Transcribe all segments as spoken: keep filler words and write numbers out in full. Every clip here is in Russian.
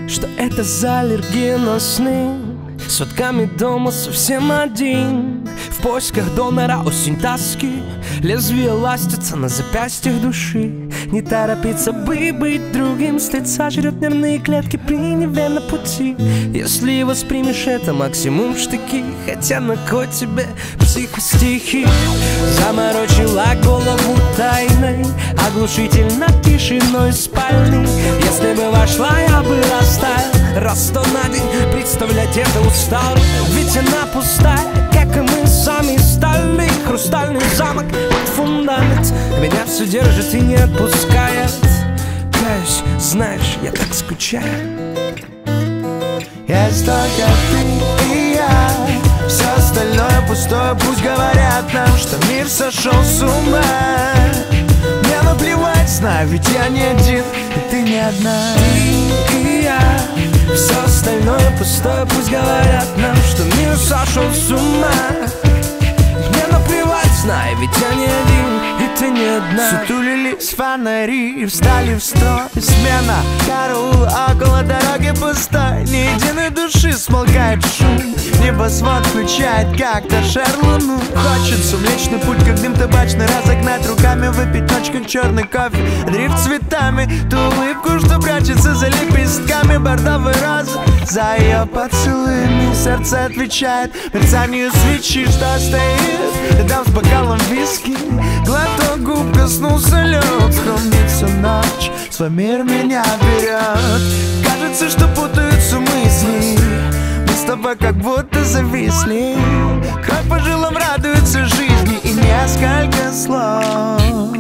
что это за аллергия на сны. Сутками дома совсем один, в поисках донора осень тоски. Лезвие ластится на запястьях души. Не торопиться бы быть другим, стыд сожрет нервные клетки при неверном пути. Если воспримешь это, максимум штыки. Хотя на кой тебе психостихи? Заморочила голову тайной, оглушительно тишиной спальни. Если бы вошла, я бы растаял раз сто на день, представлять это устал. Ведь она пустая, как и мы сами стали. Хрустальный замок, фундамент меня все держит и не отпускает. Каюсь, знаешь, я так скучаю. Есть только ты и я, все остальное пустое. Пусть говорят нам, что мир сошел с ума. Мне наплевать, знаю, ведь я не один, и ты не одна. Ты и я, все остальное пустое. Пусть говорят нам, что мир сошел с ума. Мне наплевать, знаю, ведь я не один, и ты не одна. Сутулились фонари, встали в строй. Смена караула около дороги пустой. Ни единой души, смолкает шум. Небосвод включает как-то шарлуну. Хочется Млечный путь, как дым табачный, разогнать руками, выпить ночь, как черный кофе, дрифт цветами. Ту улыбку, что прячется за лепестками бордовой розы. За ее поцелуями сердце отвечает мерцанию свечи, что стоит рядом с бокалом виски. Глоток губ коснулся лед, хрумнится ночь, свой мир меня берет. Кажется, что путаются мысли, мы с тобой как будто зависли. Кровь по жилам радуется жизни и несколько слов.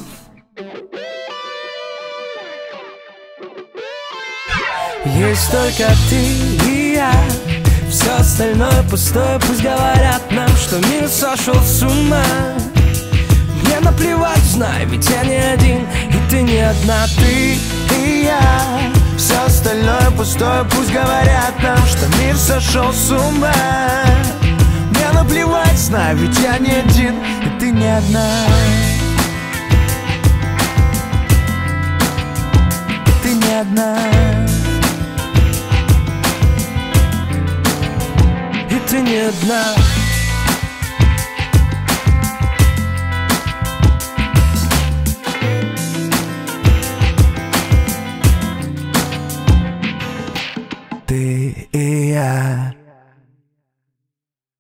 Есть только ты и я, все остальное пустое. Пусть говорят нам, что мир сошел с ума. Мне наплевать, знаю, ведь я не один, и ты не одна. Ты и я, все остальное пустое. Пусть говорят нам, что мир сошел с ума. Мне наплевать, знаю, ведь я не один, и ты не одна. Ты не одна. И ты не одна.